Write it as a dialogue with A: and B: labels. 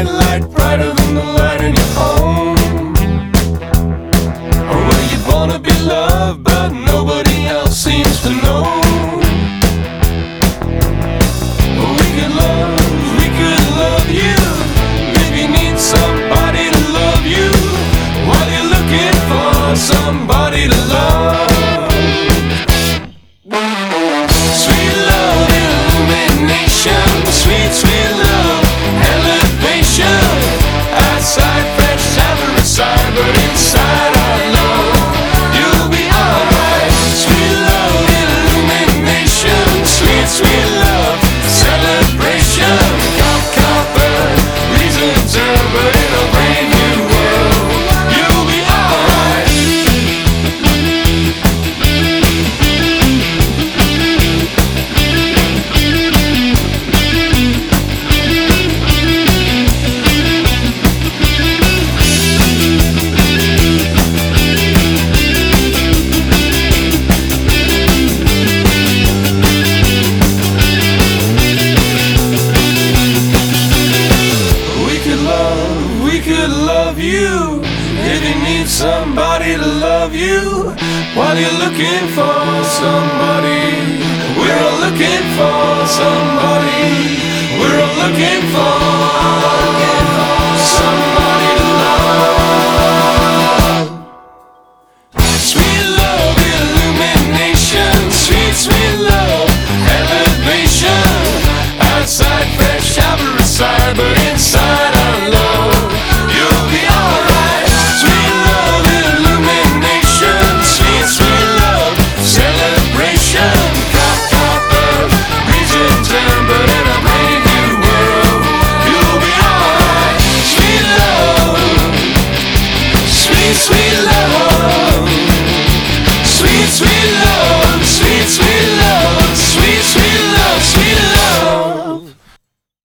A: light brighter than the light in your home? Or were you born to be loved but nobody else seems to know? We could love you. Maybe you need somebody to love you while you're looking for somebody to love. Sweet love, illumination, sweet, sweet love, elevation. Outside fresh summer side, but inside our love, you'll be alright. Sweet love, illumination, sweet, sweet love, celebration. Copper, reasons earned, but in a brand new world, you'll be alright. We could love you if you need somebody to love you while you're looking for somebody. We're all looking for somebody. We're all looking for